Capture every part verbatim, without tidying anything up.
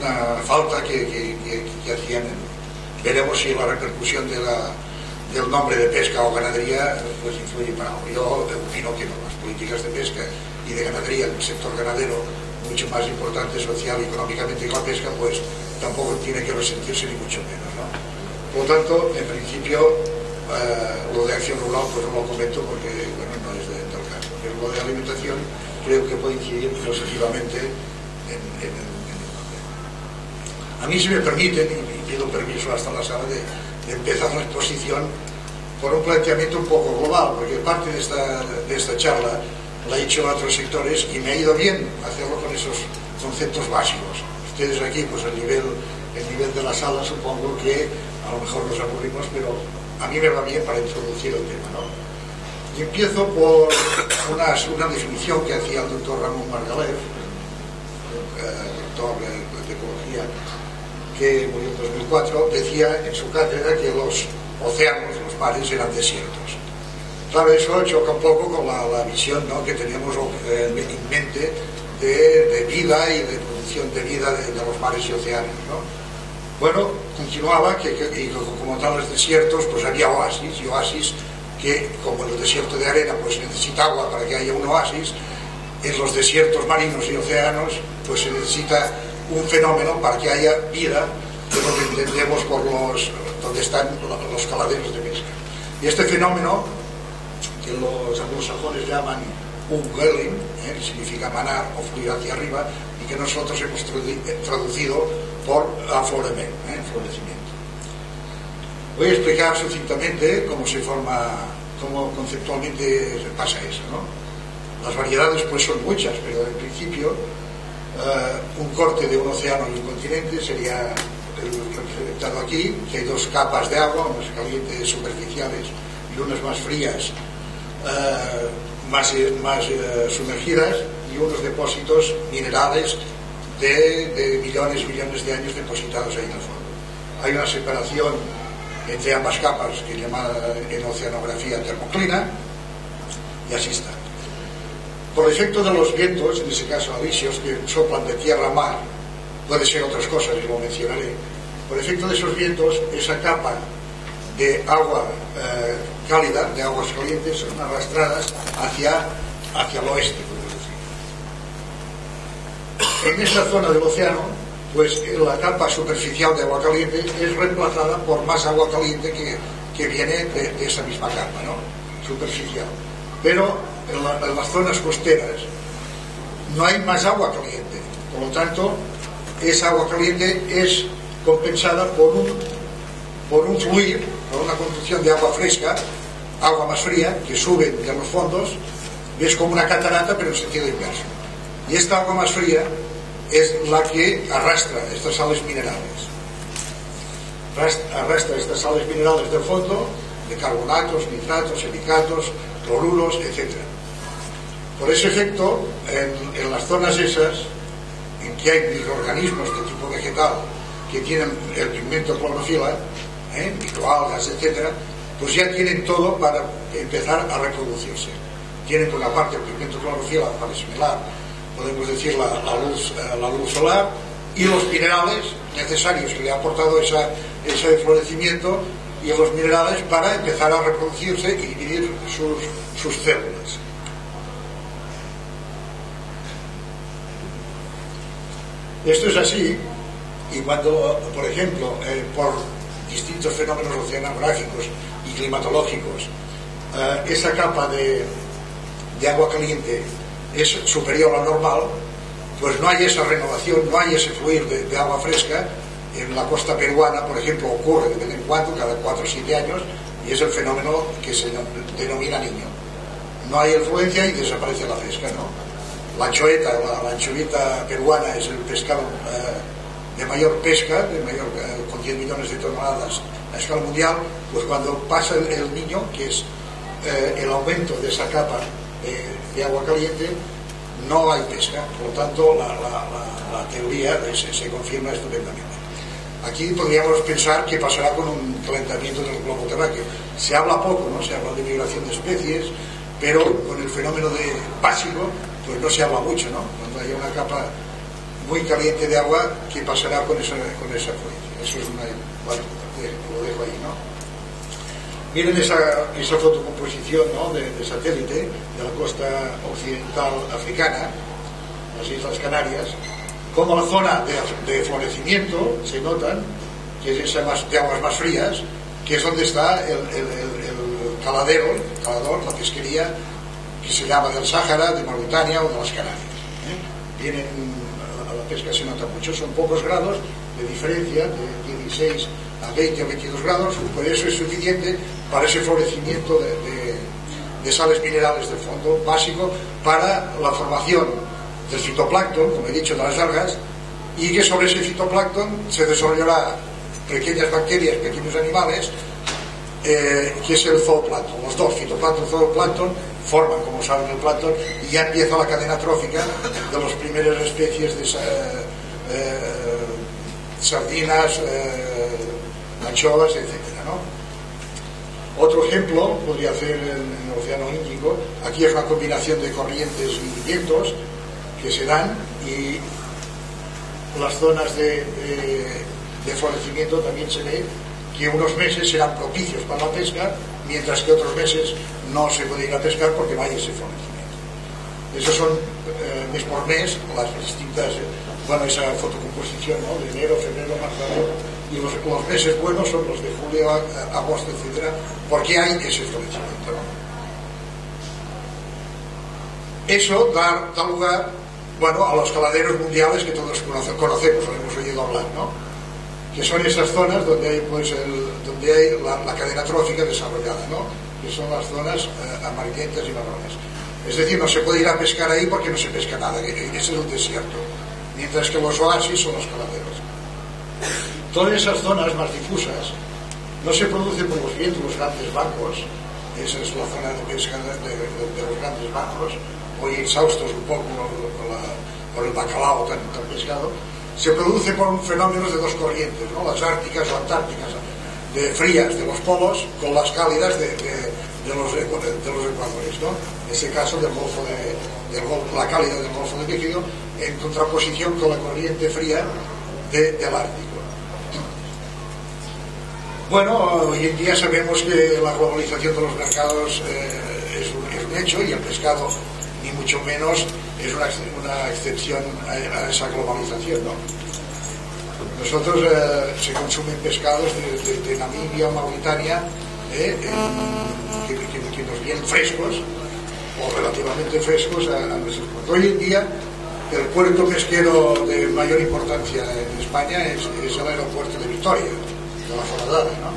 una falta que, que, que, que hacían. Veremos si la repercusión de la, del nombre de pesca o ganadería pues influye para algo. Yo opino que no, las políticas de pesca y de ganadería en el sector ganadero, mucho más importante social y económicamente que la pesca, pues tampoco tiene que resentirse ni mucho menos, ¿no? Por lo tanto, en principio, eh, lo de acción rural pues no lo comento porque bueno, no es de, del caso. Pero lo de alimentación creo que puede incidir positivamente en, en, en el nombre. A mí, si me permiten, y pido permiso hasta la sala de, de empezar la exposición por un planteamiento un poco global, porque parte de esta, de esta charla la he hecho a otros sectores y me ha ido bien hacerlo con esos conceptos básicos. Ustedes aquí, pues el nivel, el nivel de la sala supongo que a lo mejor nos aburrimos, pero a mí me va bien para introducir el tema, ¿no? Y empiezo por una, una definición que hacía el doctor Ramón Margalef, eh, doctor de, de ecología, que murió en dos mil cuatro, decía en su cátedra que los océanos, los mares, eran desiertos. Claro, eso choca un poco con la, la visión, ¿no?, que tenemos eh, en mente de, de vida y de producción de vida de, de los mares y océanos, ¿no? Bueno, continuaba que, que y como tales desiertos, pues había oasis, y oasis que, como en el desierto de arena, pues necesita agua para que haya un oasis, en los desiertos marinos y océanos, pues se necesita un fenómeno para que haya vida, de lo que entendemos por los, donde están los caladeros de pesca. Y este fenómeno, que los anglosajones llaman upwelling, ¿eh?, que significa manar o fluir hacia arriba, y que nosotros hemos traducido por afloramiento, ¿eh?, florecimiento. Voy a explicar sucintamente cómo se forma, cómo conceptualmente pasa eso, ¿no? Las variedades pues son muchas, pero en principio uh, un corte de un océano y un continente sería el representado aquí, que hay dos capas de agua, unas calientes superficiales y unas más frías, Uh, más, más uh, sumergidas, y unos depósitos minerales de, de millones y millones de años depositados ahí en el fondo. Hay una separación entre ambas capas que llamada en oceanografía termoclina, y así está. Por efecto de los vientos, en ese caso alisios, que soplan de tierra a mar, puede ser otras cosas y lo mencionaré, por efecto de esos vientos, esa capa de agua eh, cálida, de aguas calientes, son arrastradas hacia, hacia el oeste, podemos decir. En esta zona del océano, pues la capa superficial de agua caliente es reemplazada por más agua caliente que, que viene de, de esa misma capa, ¿no?, superficial. Pero en, la, en las zonas costeras no hay más agua caliente, por lo tanto esa agua caliente es compensada por un, por un fluir, por una construcción de agua fresca, agua más fría, que sube de los fondos, es como una catarata pero en sentido inverso. Y esta agua más fría es la que arrastra estas sales minerales, arrastra estas sales minerales del fondo, de carbonatos, nitratos, silicatos, cloruros, etcétera. Por ese efecto, en, en las zonas esas, en que hay microorganismos de tipo vegetal que tienen el pigmento clorofila, ¿eh?, microalgas, etcétera, pues ya tienen todo para empezar a reproducirse. Tienen por una parte el pigmento clorofila para asimilar, podemos decir, la, la, luz, la luz solar, y los minerales necesarios que le ha aportado esa, ese florecimiento, y los minerales para empezar a reproducirse y dividir sus, sus células. Esto es así, y cuando, por ejemplo, eh, por distintos fenómenos oceanográficos y climatológicos, eh, esa capa de, de agua caliente es superior a la normal, pues no hay esa renovación, no hay ese fluir de, de agua fresca. En la costa peruana, por ejemplo, ocurre de vez en cuando, cada cuatro o siete años, y es el fenómeno que se denomina niño. No hay afluencia y desaparece la fresca, ¿no? La anchoeta, la, la anchovita peruana es el pescado eh, de mayor pesca, de mayor, eh, con diez millones de toneladas a escala mundial. Pues cuando pasa el, el niño, que es eh, el aumento de esa capa de, de agua caliente, no hay pesca. Por lo tanto, la, la, la, la teoría se, se confirma estupendamente. Aquí podríamos pensar qué pasará con un calentamiento del globo terráqueo. Se habla poco, ¿no? Se habla de migración de especies, pero con el fenómeno de básico, pues no se habla mucho, ¿no? Cuando hay una capa muy caliente de agua, ¿qué pasará con esa, con esa afluencia? Eso es una... Bueno, lo dejo ahí, ¿no? Miren esa, esa fotocomposición, ¿no?, de, de satélite de la costa occidental africana, las Islas Canarias, como la zona de, de florecimiento, se notan, que es esa más, de aguas más frías, que es donde está el, el, el, el caladero, el calador, la pesquería, que se llama del Sáhara, de Mauritania o de las Canarias. ¿eh? Vienen, a la pesca se nota mucho, son pocos grados de diferencia, de dieciséis a veinte o veintidós grados, por eso es suficiente para ese florecimiento de, de, de sales minerales del fondo básico para la formación del fitoplancton, como he dicho, de las algas, y que sobre ese fitoplancton se desarrollará pequeñas bacterias, pequeños animales, eh, que es el zooplancton. Los dos, fitoplancton y zooplancton, forman, como saben, el plancton, y ya empieza la cadena trófica de las primeras especies de eh, eh, sardinas, eh, anchoas, etcétera, ¿no? Otro ejemplo podría ser en el Océano Índico. Aquí es una combinación de corrientes y vientos que se dan, y las zonas de, de, de florecimiento también se ve que unos meses serán propicios para la pesca, mientras que otros meses no se puede ir a pescar porque no hay ese florecimiento. Esos son eh, mes por mes las distintas, bueno, esa fotocomposición, ¿no?, de enero, febrero, marzo, abril, y los, los meses buenos son los de julio, agosto, etcétera, porque hay ese florecimiento, ¿no? Eso da, da lugar, bueno, a los caladeros mundiales que todos conocemos, conocemos o hemos oído hablar, ¿no?, que son esas zonas donde hay, pues, el, donde hay la, la cadena trófica desarrollada, ¿no?, que son las zonas eh, amarillentas y marrones. Es decir, no se puede ir a pescar ahí porque no se pesca nada, ese es el desierto, mientras que los oasis son los caladeros. Todas esas zonas más difusas no se producen por los vientos, los grandes bancos. Esa es la zona de pesca de, de, de los grandes bancos, hoy exhaustos un poco por, la, por el bacalao tan, tan pescado. Se produce por fenómenos de dos corrientes, ¿no?, las árticas o antárticas, de frías de los polos con las cálidas de, de, de, los, de los ecuadores, ¿no? En este caso del golfo de, del golfo, la cálida del Golfo de México, en contraposición con la corriente fría de, del Ártico. Bueno, hoy en día sabemos que la globalización de los mercados eh, es, un, es un hecho, y el pescado, ni mucho menos, es una, una excepción a, a esa globalización, ¿no? Nosotros eh, se consumen pescados de, de, de Namibia o Mauritania, eh, en, que, que, que nos vienen frescos o relativamente frescos a, a nuestros puertos. Hoy en día el puerto pesquero de mayor importancia en España es, es el aeropuerto de Vitoria, de la Foradada, ¿no?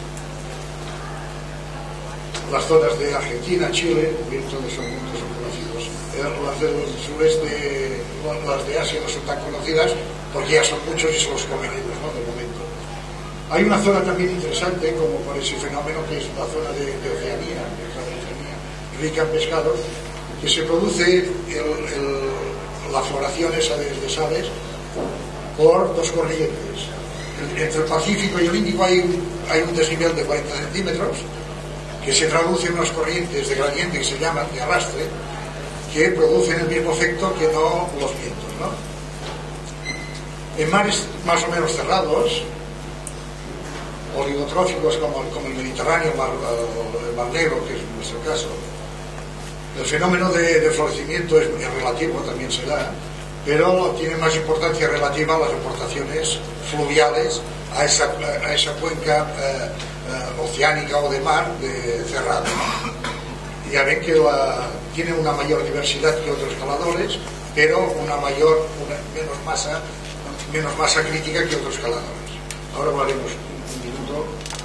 Las zonas de Argentina, Chile, bien, todos son, todos son conocidos. Eh, las del sureste, las de Asia no son tan conocidas porque ya son muchos y se los comen ellos, ¿no?, de momento. Hay una zona también interesante, como por ese fenómeno, que es la zona de, de Oceanía, que es la de Oceanía, rica en pescados, que se produce el, el, la floración esa de, de sales por dos corrientes. Entre el Pacífico y el Índico hay un, hay un desnivel de cuarenta centímetros que se traduce en unas corrientes de gradiente que se llaman de arrastre, que producen el mismo efecto que no los vientos, ¿no? En mares más o menos cerrados, oligotróficos como, como el Mediterráneo, mar, el Mar Negro, que es nuestro caso, el fenómeno de, de florecimiento es, es relativo, también se da, pero tiene más importancia relativa a las aportaciones fluviales a esa, a esa cuenca eh, eh, oceánica o de mar de cerrado. Ya ven que la, tiene una mayor diversidad que otros caladores, pero una mayor, una menos masa, menos masa crítica que otros caladores. Ahora hablaremos un, un minuto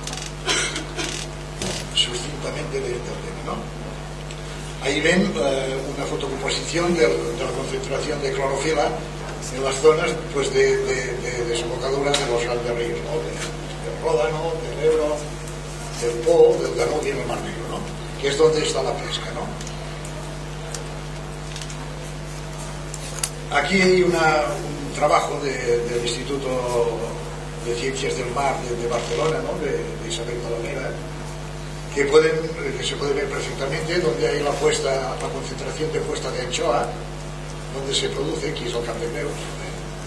sucintamente de este tema, ¿no? Ahí ven eh, una fotocomposición de, de la concentración de clorofila en las zonas, pues, de, de, de desembocadura de los grandes ríos, ¿no?, de, del Ródano, del Ebro, del Po, del Danubio y del Mar Negro, ¿no?, que es donde está la pesca, ¿no? Aquí hay una, un trabajo de, del Instituto de Ciencias del Mar de, de Barcelona, ¿no?, de, de Isabel Palomera, que, pueden, que se puede ver perfectamente, donde hay la puesta, la concentración de puesta de anchoa, donde se produce, que es el Camp de Creus, ¿eh?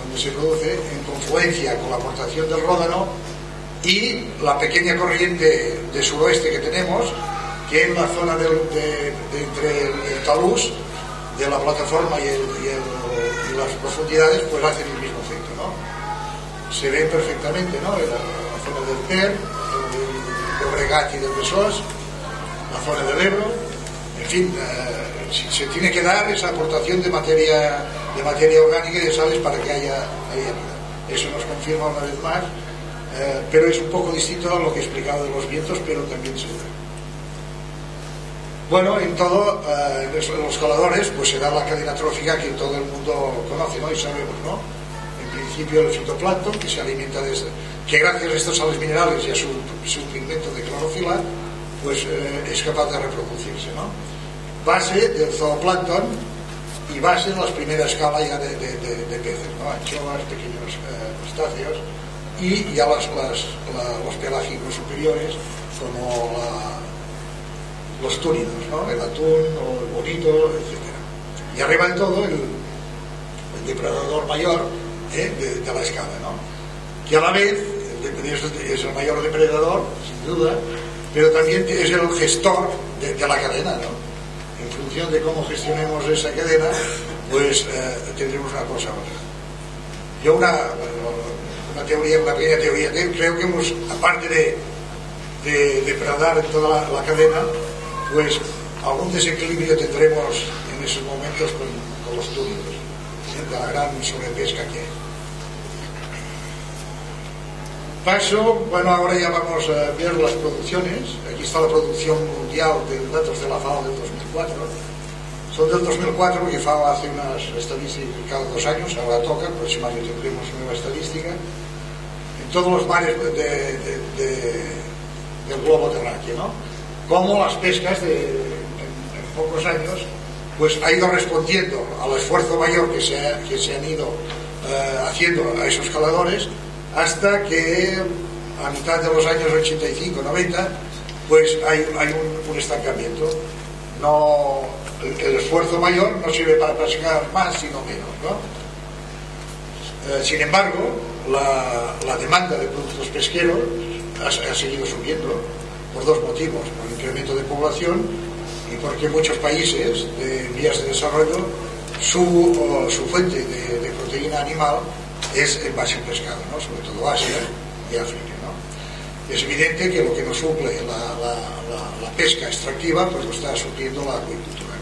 donde se produce, en confluencia con la aportación del Ródano y la pequeña corriente de suroeste que tenemos, que en la zona del, de, de, entre el, el talús de la plataforma y, el, y, el, y las profundidades, pues hacen el mismo efecto, ¿no? Se ven perfectamente, ¿no? La, la zona del Ter, del Llobregat y del Besós, la zona del Ebro, en fin, eh, si, se tiene que dar esa aportación de materia, de materia orgánica y de sales para que haya, haya vida. Eso nos confirma una vez más, eh, pero es un poco distinto a lo que he explicado de los vientos, pero también se da. Bueno, en todo, eh, en los coladores, pues se da la cadena trófica que todo el mundo conoce, ¿no? Y sabemos, ¿no? En principio el fitoplancton, que se alimenta de este, que gracias a estos sales minerales y a su, su pigmento de clorofila, pues eh, es capaz de reproducirse, ¿no? Base del zooplancton y base de la primera escala ya de, de, de, de peces, ¿no? Anchoas, pequeños eh, crustáceos y ya las, las, la, los pelágicos superiores como la los túnidos, ¿no? El atún o el bonito, etcétera. Y arriba de todo el, el depredador mayor, ¿eh? de, de la escala, ¿no? Que a la vez el, es el mayor depredador, sin duda, pero también es el gestor de, de la cadena, ¿no? En función de cómo gestionemos esa cadena, pues eh, tendremos una cosa u otra. Yo una, una teoría, una pequeña teoría, creo que hemos, aparte de, de depredar en toda la, la cadena, pues algún desequilibrio tendremos en esos momentos con, con los túnidos, ¿eh? De la gran sobrepesca que hay. Paso, bueno, ahora ya vamos a ver las producciones. Aquí está la producción mundial de datos de la FAO del dos mil cuatro. Son del dos mil cuatro, que FAO hace unas estadísticas cada dos años, ahora toca, próximamente tendremos nueva estadística, en todos los mares de, de, de, del globo terráqueo, ¿no? Cómo las pescas de, en, en pocos años pues ha ido respondiendo al esfuerzo mayor que se, ha, que se han ido eh, haciendo a esos caladores, hasta que a mitad de los años ochenta y cinco noventa pues hay, hay un, un estancamiento. No, el, el esfuerzo mayor no sirve para pescar más sino menos, ¿no? Eh, sin embargo la, la demanda de productos pesqueros ha, ha seguido subiendo por dos motivos: por el incremento de población y porque muchos países de vías de desarrollo su, o, su fuente de, de proteína animal es en base al pescado, ¿no? Sobre todo Asia y África, ¿no? Es evidente que lo que nos suple la, la, la, la pesca extractiva pues lo está supliendo la acuicultura,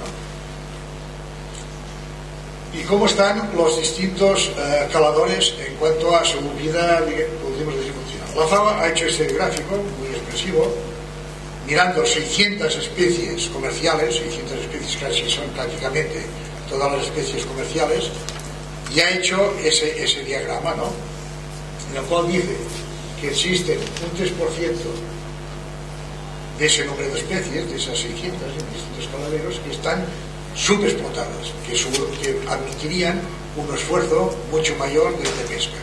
¿no? ¿Y cómo están los distintos eh, caladores en cuanto a su vida, podríamos decir, funcional? La FAO ha hecho este gráfico muy expresivo, mirando seiscientas especies comerciales, seiscientas especies casi son prácticamente todas las especies comerciales, y ha hecho ese, ese diagrama, ¿no? En el cual dice que existen un tres por ciento de ese número de especies, de esas seiscientas en distintos caladeros, que están subexplotadas, que, sub, que admitirían un esfuerzo mucho mayor de, de pesca.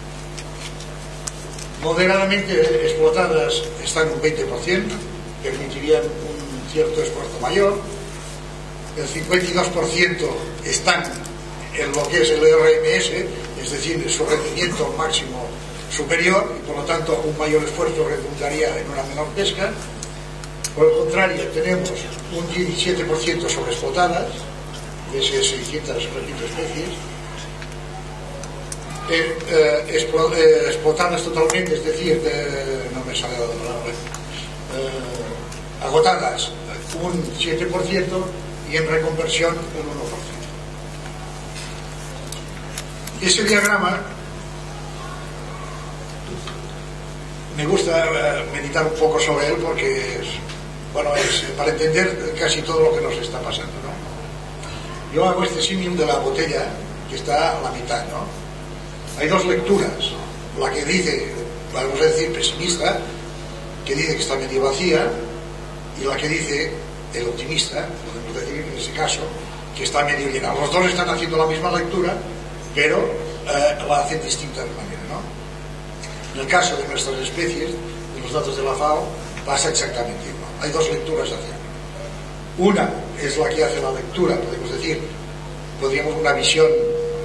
Moderadamente explotadas están un veinte por ciento, permitirían un cierto esfuerzo mayor. El cincuenta y dos por ciento están en lo que es el R M S, es decir, su rendimiento máximo superior, y por lo tanto un mayor esfuerzo redundaría en una menor pesca. Por el contrario, tenemos un diecisiete por ciento sobreexplotadas, de esas seiscientas, repito, especies, eh, eh, explo, eh, explotadas totalmente, es decir, de, no me sale la palabra, eh, agotadas un siete por ciento y en reconversión un uno por ciento. Ese diagrama me gusta eh, meditar un poco sobre él porque es, bueno, es para entender casi todo lo que nos está pasando, ¿no? Yo hago este símil de la botella que está a la mitad, ¿no? Hay dos lecturas, la que dice, vamos a decir, pesimista, que dice que está medio vacía, y la que dice, el optimista, podemos decir en ese caso, que está medio llena. Los dos están haciendo la misma lectura, pero eh, la hacen distinta de manera, ¿no? En el caso de nuestras especies, de los datos de la FAO, pasa exactamente igual. Hay dos lecturas a hacer. Una es la que hace la lectura, podemos decir, podríamos una visión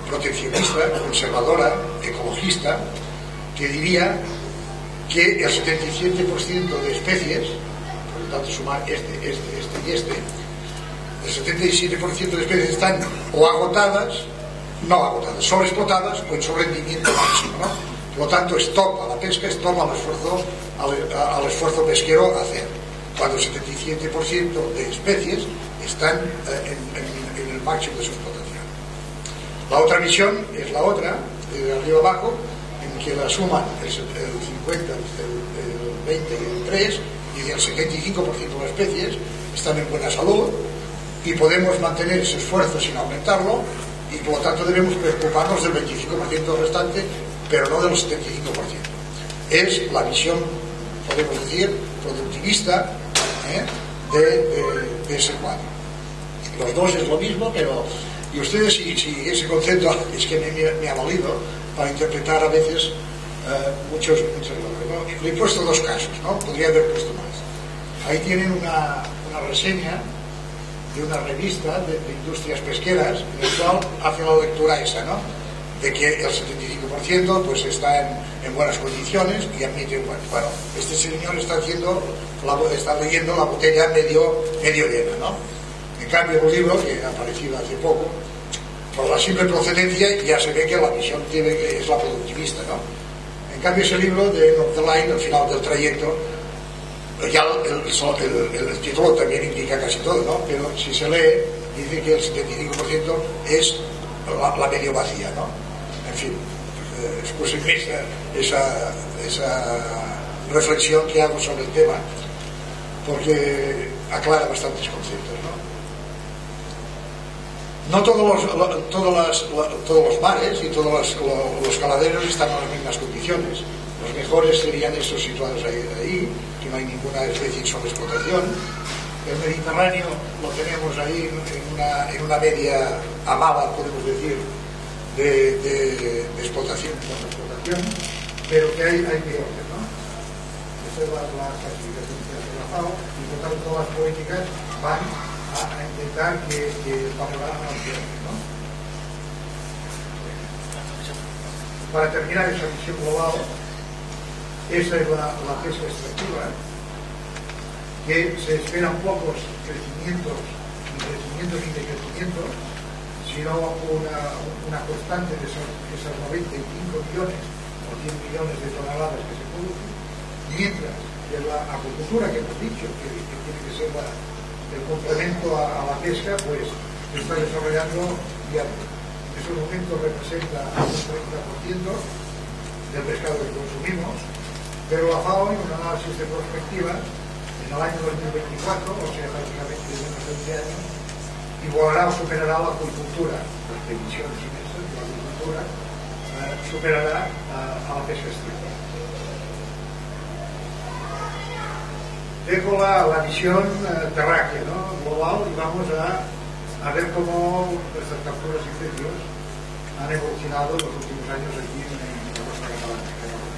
proteccionista, conservadora, ecologista, que diría que el setenta y siete por ciento de especies, por lo tanto sumar este, este, este y este, el setenta y siete por ciento de especies están o agotadas, no agotadas, sobreexplotadas o en su rendimiento máximo, ¿no? Por lo tanto, stop a la pesca, stop al esfuerzo, al, al esfuerzo pesquero a hacer, cuando el setenta y siete por ciento de especies están eh, en, en, en el máximo de su explotación. La otra visión es la otra, de arriba abajo, en que la suman el, el cincuenta, el, el veinte y el tres, y el setenta y cinco por ciento de las especies están en buena salud y podemos mantener ese esfuerzo sin aumentarlo, y por lo tanto debemos preocuparnos del veinticinco por ciento restante, pero no del setenta y cinco por ciento. Es la visión, podemos decir, productivista, ¿eh? de, de, de ese cuadro. Los dos es lo mismo, pero y ustedes, si, si ese concepto es que me, me ha valido para interpretar a veces eh, muchos, muchos ¿no? Le he puesto dos casos, ¿no? Podría haber puesto más. Ahí tienen una, una reseña de una revista de, de industrias pesqueras, en el cual hace la lectura esa, ¿no? De que el setenta y cinco por ciento pues está en, en buenas condiciones y admite, bueno, bueno, este señor está haciendo, la, está leyendo la botella medio, medio llena, ¿no? En cambio, el libro, que ha aparecido hace poco, por la simple procedencia ya se ve que la visión tiene, que es la productivista, ¿no? En cambio, ese libro de North the Line, al final del trayecto, ya el, el, el, el título también indica casi todo, ¿no? Pero si se lee, dice que el setenta y cinco por ciento es la, la medio vacía, ¿no? En fin, eh, excusen esa, esa, esa reflexión que hago sobre el tema, porque aclara bastantes conceptos, ¿no? No todos los, todos las, todos los mares y todos los, los caladeros están en las mismas condiciones. Los mejores serían esos situados ahí, ahí, que no hay ninguna especie en sobreexplotación. El Mediterráneo lo tenemos ahí en una, en una media amada, podemos decir, de, de, de explotación, de explotación, pero que hay, hay peores, ¿no? Esa es la, la clasificación que hace la FAO, y por tanto todas las políticas van a, a intentar que, que el panorama no pierda, ¿no? Para terminar esa visión global, esa es la, la pesca extractiva, que se esperan pocos crecimientos, ni crecimientos ni decrecimientos, sino una, una constante de esos, esas noventa y cinco millones o cien millones de toneladas que se producen, mientras que la acuicultura, que hemos dicho que, que tiene que ser la, el complemento a, a la pesca, pues se está desarrollando diariamente. En esos momentos representa un treinta por ciento del pescado que consumimos, pero la FAO, en un análisis de perspectiva, en el año dos mil veinticuatro, o sea, prácticamente de menos de veinte años, igualará o superará la acuicultura, las previsiones inmensas de la acuicultura, eh, superará a, a la pesca extractiva. Dejo la, la visión eh, terráquea, ¿no? Global, y vamos a, a ver cómo nuestras capturas y precios han evolucionado en los últimos años aquí en, en la costa catalana.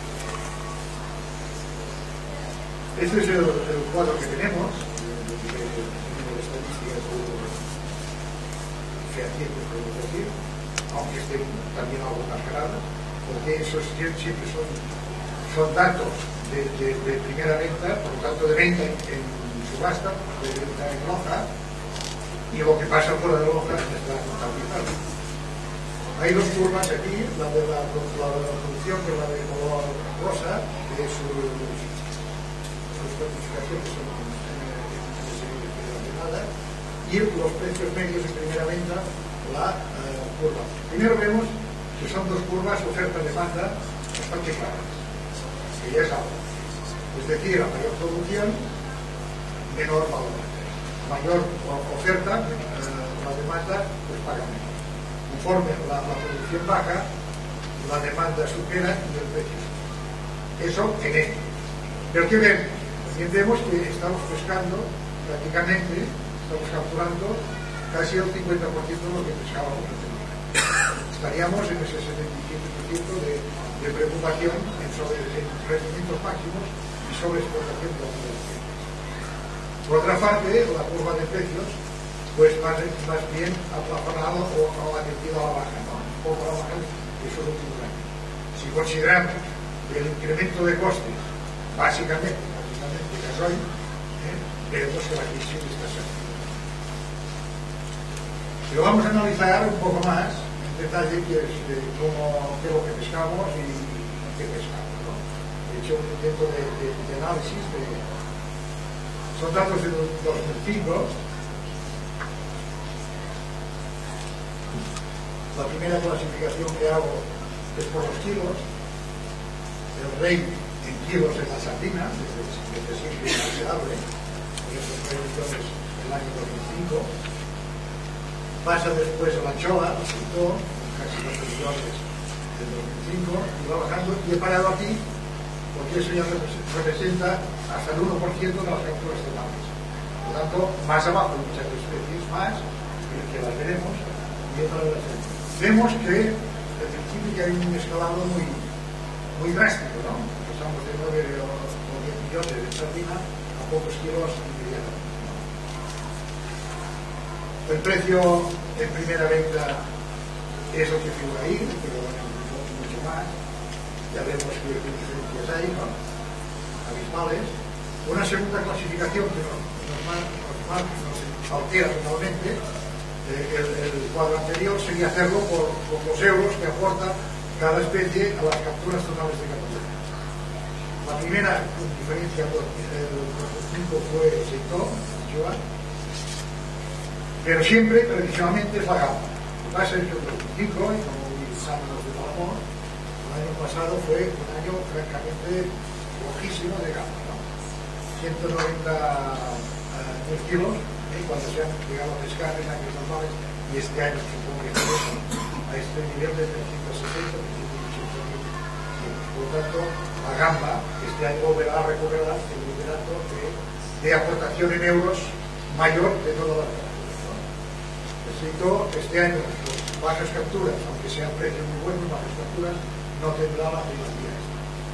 Este es el, el cuadro que tenemos, de, de, de estadísticas fehacientes, podemos decir, aunque estén también algo mascaradas, porque esos siempre son, son datos de, de, de primera venta, por lo tanto de venta en, en subasta, de venta en hoja, y lo que pasa fuera de la hoja está contabilizado. Hay dos curvas aquí, la de la, la, de la producción, que es la de color rosa, que es su certificación, que son relacionadas, y los precios medios de primera venta, la eh, curva. Primero vemos que son dos curvas oferta-demanda bastante claras, que ya es algo. Es decir, a mayor producción, menor valor. Mayor oferta, eh, la demanda, pues paga menos. Conforme la, la producción baja, la demanda supera y el precio. Eso en esto. Pero ¿qué vemos? También vemos que estamos pescando prácticamente, estamos capturando casi el cincuenta por ciento de lo que pescábamos anteriormente. Estaríamos en ese setenta y siete por ciento de, de preocupación en, sobre, en rendimientos máximos y sobre explotación de la producción. Por otra parte, la curva de precios, pues más, más bien aplafonado o, o atendido a la baja, ¿no? poco a la baja esos últimos años. Si consideramos el incremento de costes, básicamente, básicamente gasoil, ¿eh? veremos que la crisis está saliendo. Pero vamos a analizar un poco más en detalle qué es, de cómo, qué es lo que pescamos y, y qué pescamos, ¿no? He hecho un intento de, de, de análisis de, son datos de dos mil cinco. La primera clasificación que hago es por los kilos. El rey en kilos es la sardina, desde, desde siempre inalterable, por eso nueve millones el año dos mil cinco. Pasa después a la anchoa, el sector, casi dos millones en dos mil cinco, y va bajando, y he parado aquí porque eso ya representa hasta el uno por ciento de las capturas totales. Por lo tanto, más abajo hay muchas especies más, que las veremos, y otra vez las veremos. Vemos que al principio ya hay un escalado muy, muy drástico, ¿no? Pasamos de nueve o diez millones de sardina a pocos kilos inmediatamente, ¿no? El precio en primera venta es lo que figura ahí, pero bueno, mucho más. Ya vemos qué diferencias hay, ¿no? Abismales. Una segunda clasificación que nos, nos, nos, nos altera totalmente. El, el cuadro anterior sería hacerlo por, por los euros que aporta cada especie a las capturas totales de Cataluña. La primera diferencia dos mil cinco fue el sector, pero siempre, tradicionalmente, es la gamba. Lo que pasa es que el dos mil cinco, y como utilizamos los de Palamón, el año pasado fue un año francamente flojísimo de gamba, ¿no? ciento noventa mil kilos. ¿Eh? Cuando se han llegado a pescar en años normales, y este año supongo que estamos a este nivel de trescientos sesenta, trescientos ochenta mil kilos. Por lo tanto, la gamba este año volverá a recuperar el liderato de, de aportación en euros mayor de todas las capturas, ¿no? Excepto este año, pues, bajas capturas, aunque sean precios muy buenos, bajas capturas, no tendrá la primacía esta.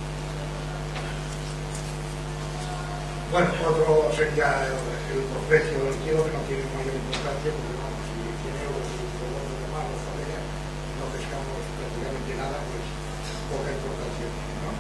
Bueno, otro sería el, el precio del kilo, que no tiene mayor importancia, porque vamos, si cien euros y por lo de más, no pescamos prácticamente nada, pues poca importancia tiene, ¿no?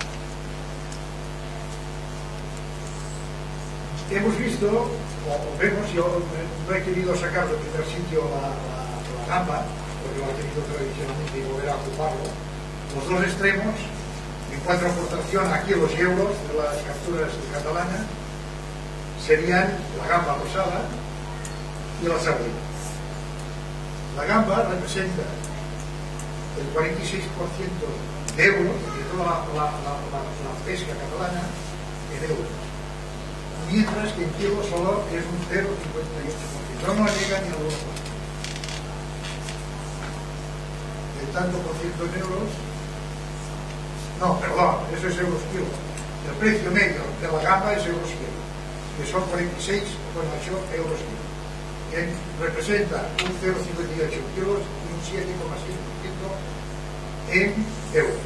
Hemos visto, o, o vemos, yo no he querido sacar del primer sitio la, la, la gamba, porque lo ha tenido tradicionalmente y volverá a ocuparlo, los dos extremos, en cuanto a aportación a kilos y euros de las capturas catalanas, serían la gamba rosada y la sardina. La gamba representa el cuarenta y seis por ciento de euros de toda la, la, la, la, la pesca catalana en euros, mientras que en kilos solo es un cero coma cincuenta y ocho por ciento, no llega ni al uno por ciento. El tanto por ciento en euros, no, perdón, eso es euros kilo. El precio medio de la gamba es euros kilo, que son cuarenta y seis coma ocho euros kilo. Que representa un cero coma cincuenta y ocho kilos y un siete coma siete por ciento en euros.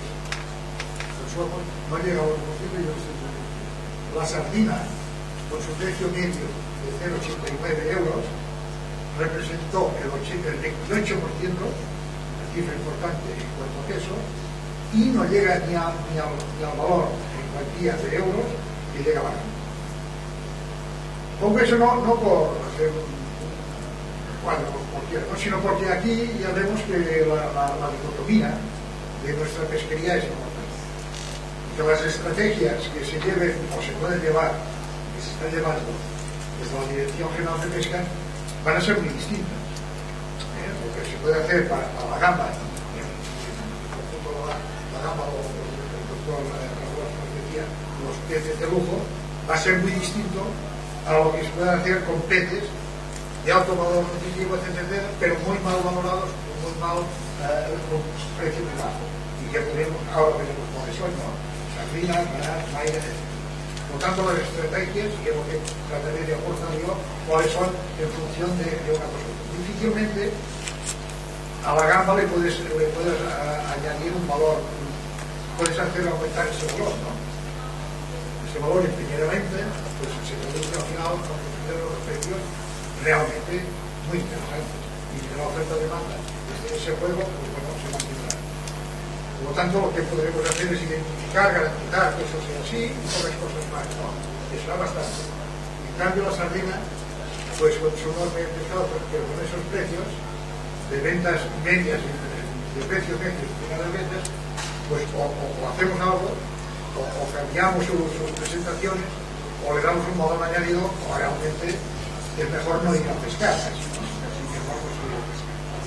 No llega a uno por ciento y yo estoy por ciento. La sardina, con su precio medio de cero coma ochenta y nueve euros, representó el veintiocho por ciento, una cifra importante en cuanto a peso, y no llega ni, a, ni, al, ni al valor en cuantía de euros que llega a la gamba. Pongo eso no, no por hacer un cuadro cualquiera, ¿no? Sino porque aquí ya vemos que la, la, la dicotomía de nuestra pesquería es importante. Que las estrategias que se lleven o se pueden llevar, que se están llevando desde la Dirección General de Pesca, van a ser muy distintas. ¿Eh? Lo que se puede hacer para, para la gamba, en, en, en, la, la gamba, o el doctor Raúl nos decía, los peces de lujo, va a ser muy distinto a lo que se puede hacer con peces de alto valor nutritivo, etcétera, pero muy mal valorados, muy mal eh, con precio muy bajo, y que podemos, ahora veremos con eso, ¿no? Sardinas, maras, maíz, etcétera. Por tanto, las estrategias, y es lo que trataré de aportar yo, cuáles son en función de, de una cosa. Difícilmente a la gamba le puedes, le puedes a, añadir un valor, puedes hacer aumentar ese valor, ¿no? Ese valor, primeramente, pues se produce al final con los precios realmente muy interesantes. Y de la oferta de demanda desde ese juego, pues bueno, se mantiene Por lo tanto, lo que podremos hacer es identificar, garantizar que eso sea así y otras cosas más, ¿no? Eso da bastante. En cambio, la sardina, pues con su enorme pescado, pero con esos precios de ventas medias, de precios medios de las ventas, pues o, o, o hacemos algo, o, o cambiamos sus, sus presentaciones, o le damos un valor añadido, o realmente es mejor no ir a pescar, así, ¿no? Así que mejor no ir a pescar.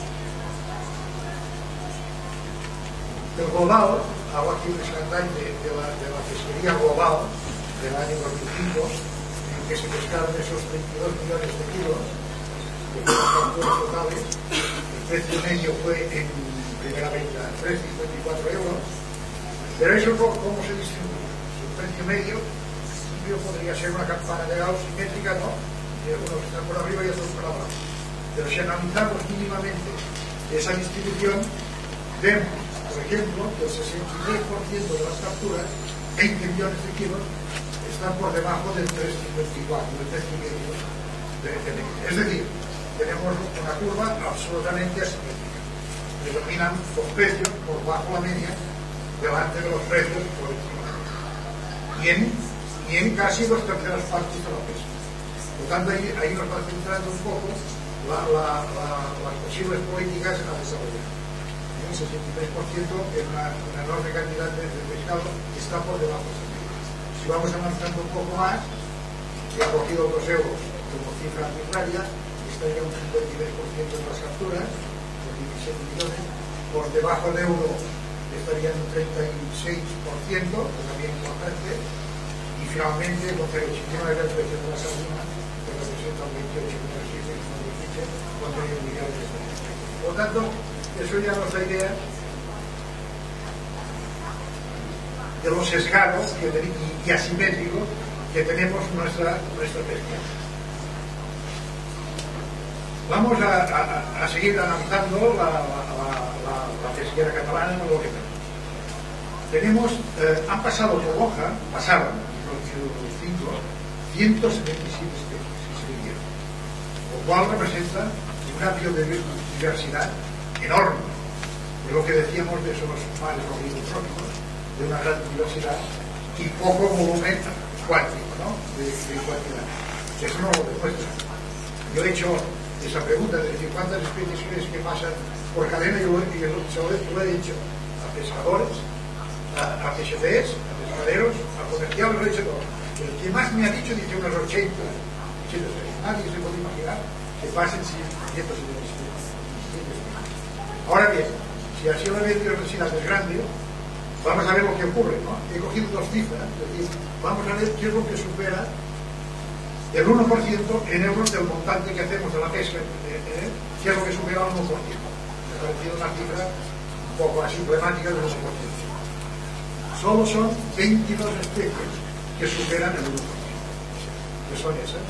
El global, hago aquí un escandall de, de, la, de la pesquería global del año dos mil cinco, en que se pescaron esos treinta y dos millones de kilos de capturas totales. El precio medio fue en primera venta tres coma cincuenta y cuatro euros, pero eso ¿cómo se distribuye? El precio medio podría ser una campana de Gauss simétrica, ¿no? Unos están por arriba y otros por abajo. Pero si analizamos mínimamente esa distribución, vemos, por ejemplo, que el sesenta y tres por ciento de las capturas, veinte millones de kilos, están por debajo del tres coma cincuenta y cuatro, del tres coma cinco de, de media. Es decir, tenemos una curva absolutamente asimétrica. Predominan los precios por bajo la media delante de los precios por encima. Y en, y en casi dos terceras partes de la pesca. Por tanto, ahí, ahí nos va centrando un poco la, la, la, las posibles políticas a desarrollar. El sesenta y tres por ciento es una, una enorme cantidad de, de pescado que está por debajo de esa media. Si vamos avanzando un poco más, que ha cogido dos euros como cifra arbitraria, estaría un cincuenta y tres por ciento de las capturas, por diecisiete millones, por debajo de euro estaría en un treinta y seis por ciento, que también es importante, y finalmente, con cero coma ochenta y nueve el precio de la sardina, que representa un veintiocho coma siete por ciento, con medio millón de euros. Por lo tanto, eso ya nos da idea de lo sesgado que, y, y asimétrico que tenemos nuestra, nuestra pesca. Vamos a, a, a seguir analizando la, la, la, la pesquera catalana en lo que tenemos. Tenemos, eh, han pasado por Loja, pasaron en dos mil cinco, ciento setenta y siete especies que se vendieron, lo cual representa una biodiversidad enorme, de lo que decíamos de esos mares oligotrópicos, de una gran diversidad y poco volumen cuántico, ¿no? de, de cuantidad. Eso no lo demuestra. Yo he hecho esa pregunta de decir cuántas especies crees que pasan por cadena y, lo, y lo, lo he dicho a pescadores, a, a P S Cs, a pescaderos, a comerciales, lo he dicho todo. El que más me ha dicho dice unas ochenta, ochenta especies. Nadie se puede imaginar que pasen cientos de especies. Ahora bien, si así la biodiversidad es grande, vamos a ver lo que ocurre, ¿no? He cogido dos cifras, es decir, vamos a ver qué es lo que supera el uno por ciento en euros del montante que hacemos de la pesca, eh, eh, qué es lo que supera el uno por ciento. Me ha parecido una cifra un poco más emblemática del uno por ciento. Solo son veintidós especies que superan el uno por ciento. Que son esas,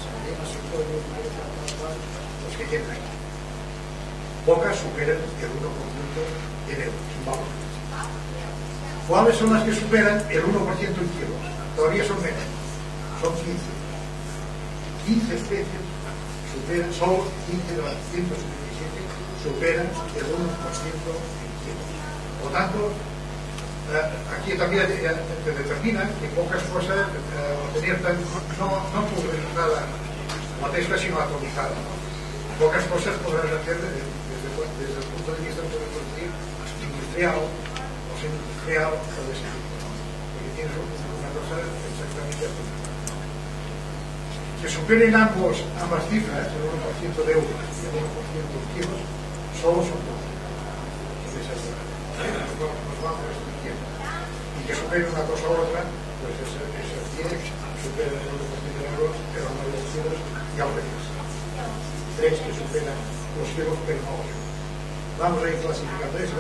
los que tienen aquí. Pocas superan el uno por ciento en euros, en valor. ¿Cuáles son las que superan el uno por ciento en kilos? Todavía son menos, son quince. quince especies superan, solo quince de las ciento setenta y siete superan el uno por ciento en kilos. Por lo tanto, eh, aquí también te determina que pocas cosas eh, tener tan, no, no pulverizada la pesca, sino atomizada, ¿no? Pocas cosas podrás hacer desde, desde, desde el punto de vista, podemos decir, industrial o semi-industrial o de ese tipo, ¿no? Porque tienes una cosa exactamente atomizada. Que superen ambos, ambas cifras, el uno por ciento de euros y el uno por ciento de kilos, solo son dos. Nos vamos restringiendo. Y que superen una cosa u otra, pues esas diez superan el uno por ciento de euros, pero no los kilos y al revés. Tres que superan los kilos, pero no los euros. Vamos a ir clasificando eso.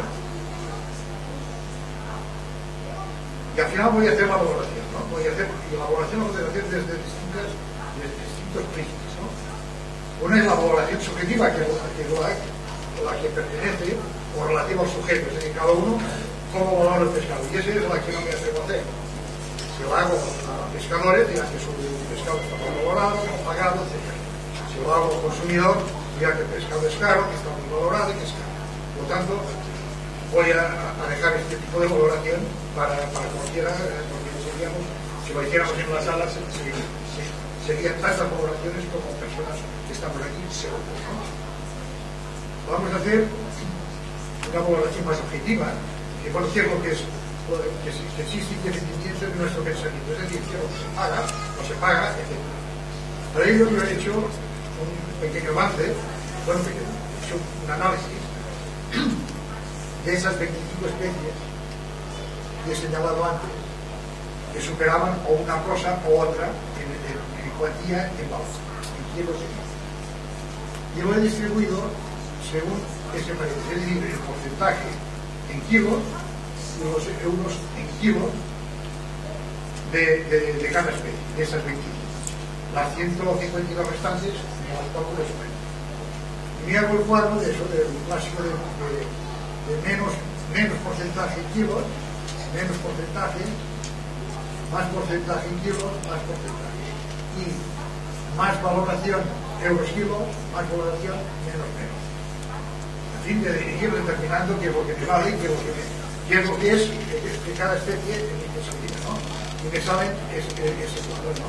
Y al final voy a hacer la valoración, ¿no? Voy a hacer, y la valoración la voy a hacer desde distintas desde distintos prismas, ¿no? Una es la valoración subjetiva, que es la que, la, la que pertenece o relativa al sujeto, es decir, cada uno cómo valora el pescado, y esa es la que no me atrevo a hacer. Si lo hago a pescadores, dirán que su pescado está mal valorado, mal pagado, etcétera. Si lo hago al consumidor, dirán que el pescado es caro, que está muy valorado y que es caro. Por lo tanto, voy a, a dejar este tipo de valoración para, para cualquiera, porque seríamos, si lo hiciéramos en la sala, se, se, se, serían tantas valoraciones como personas que estamos aquí, seguro, ¿no? Vamos a hacer una valoración más objetiva, que bueno, ¿qué es lo que es? Que, que existe independiente de nuestro pensamiento, es decir, que lo que se paga, no se paga, etcétera. Para ello yo he hecho un pequeño avance, bueno, pequeño, he hecho un análisis de esas veinticinco especies que he señalado antes, que superaban o una cosa o otra en, en, en cuantía y en valor, en kilos y en. Y lo he distribuido según ese país, es decir, el porcentaje en kilos y los euros en kilos de, de, de cada especie, de esas veinticinco. Las ciento cincuenta y dos restantes me las toco de España. Y me hago el cuadro de eso, del clásico de, de, de menos, menos porcentaje en kilos, menos porcentaje, más porcentaje en kilos, más porcentaje. Y más valoración euros kilos, más valoración menos menos. A fin de ir determinando qué es lo que me vale y qué es lo que me... qué es lo que es de cada especie en mi salida, ¿no? Y me salen ese, ese cuadro, ¿no?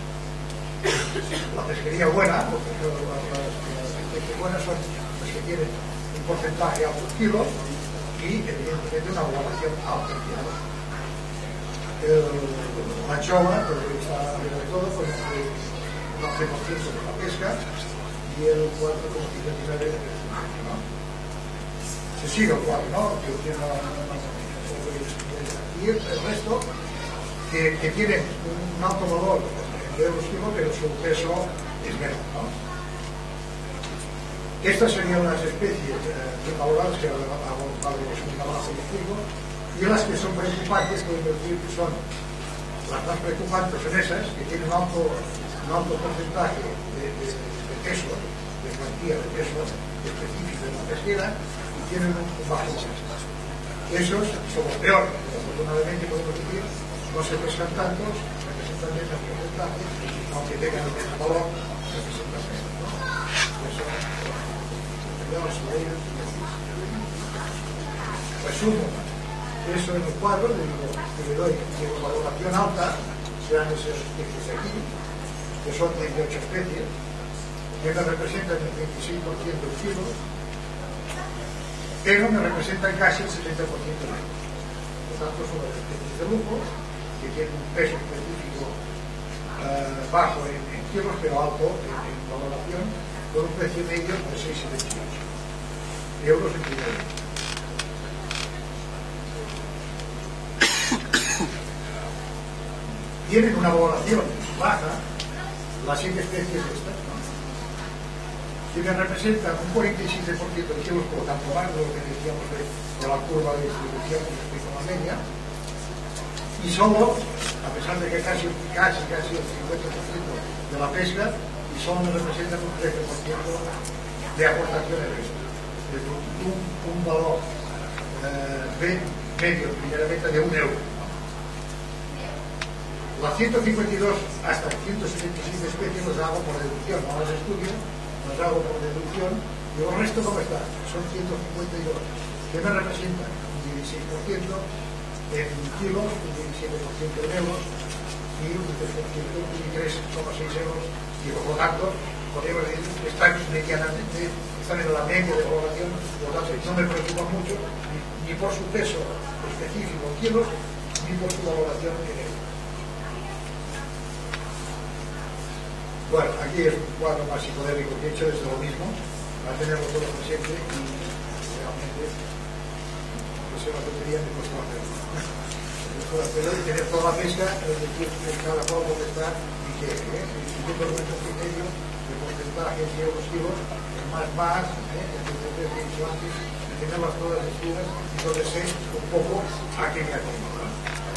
La pesquería buena, porque las, las especies buenas son las que tienen un porcentaje alto en kilos y evidentemente una valoración alta en kilos. La anchoa, pues está arriba de todo, pues un once por ciento de la pesca y el cuatro coma cincuenta y nueve por ciento de la pesca, ¿no? Se sigue el cuadro, ¿no? Que tiene la, y el resto que, que tienen un alto valor de euros kilo, pero su peso es menos, ¿no? Estas serían las especies eh, valoradas que hago un abajo y explico, y las que son preocupantes, podemos decir que son las más preocupantes son esas que tienen un alto, un alto porcentaje de, de, de peso, de cuantía de peso específico de la pesquera, y tienen un bajo peso. Esos son los peores, afortunadamente podemos decir, no se pescan tantos, representan menos porcentaje, aunque tengan el mismo valor, representan menos, ¿no? Eso, resumo eso en el cuadro, le digo que le doy de valoración alta, sean esas especies aquí, que son dieciocho especies, que me representan el veintiséis por ciento del kilo, pero me representan casi el setenta por ciento de ellos. Por tanto, son las especies de lujo, que tienen un peso específico eh, bajo en, en kilos, pero alto en, en valoración, con un precio medio de seis coma setenta y ocho euros en dinero. Tienen una valoración baja las siete especies estas, ¿no? Que me representan un cuarenta y siete por ciento de kilos, por lo tanto más de lo que decíamos de, de la curva de distribución con respecto a la media, y solo, a pesar de que casi, casi, casi el cincuenta por ciento de la pesca, y solo me representan un trece por ciento de aportación de resto. Es decir, un, un valor eh, medio, primeramente, de un euro. Las ciento cincuenta y dos hasta ciento setenta y seis especies las hago por deducción, no las estudio, las hago por deducción, y el resto, ¿cómo está? Son ciento cincuenta y dos, que me representan un dieciséis por ciento en kilos, un diecisiete por ciento en euros y un tres por ciento, un tres coma seis euros, y por lo tanto, podemos decir que están medianamente, están en la media de valoración, por lo tanto, no me preocupa mucho ni, ni por su peso específico en kilos, ni por su valoración en euros. Bueno, aquí es un cuadro más psicodélico que he hecho desde lo mismo, para tenerlo todo presente y realmente que sea una tontería me cuesta hacerlo. Me cuesta hacerlo y tener toda la pesca, es decir, cada cual donde está y que, ¿eh? Si yo tengo un criterio de porcentajes y euros kilos, el más más, ¿eh? El que he dicho antes, de tenerlas todas escritas y entonces sé un poco a qué me atengo, ¿no?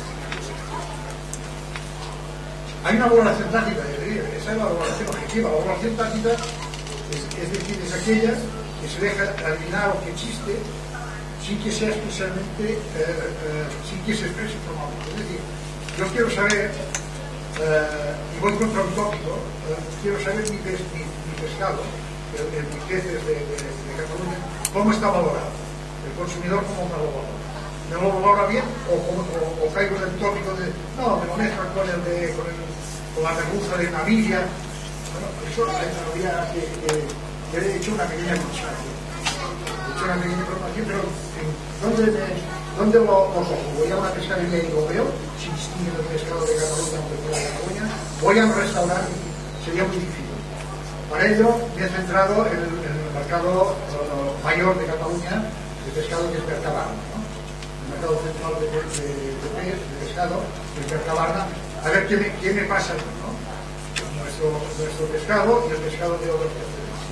Hay una valoración tácita, yo diría, esa es la valoración objetiva. La valoración tácita es, es decir, es aquella que se deja adivinar lo que existe sin que sea especialmente, eh, eh, sin que se exprese formalmente. Es decir, yo quiero saber, eh, y voy contra un tópico, eh, quiero saber mi, mi, mi pescado, el, el, mi peces de, de, de Cataluña, cómo está valorado. el consumidor como me lo valora. ¿Me lo valora bien o, o, o caigo en el tópico de no, me lo mezclan con, el de, con, el, con la merluza de Namibia? Bueno, eso había que, que, que he hecho una pequeña información. He hecho una pequeña información, pero ¿dónde, me, dónde lo, lo cojo? Voy a una pescadería y lo veo, si distinguen el pescado de Cataluña o de fuera de Cataluña. Voy a un restaurante, sería muy difícil. Para ello me he centrado en el, en el mercado uh, mayor de Cataluña de pescado, que es Mercabarna, ¿no? El mercado central de, de, de, de, de pescado, que es Mercabarna. A ver qué me, qué me pasa, ¿no? Nuestro, nuestro pescado y el pescado de otros procedencias.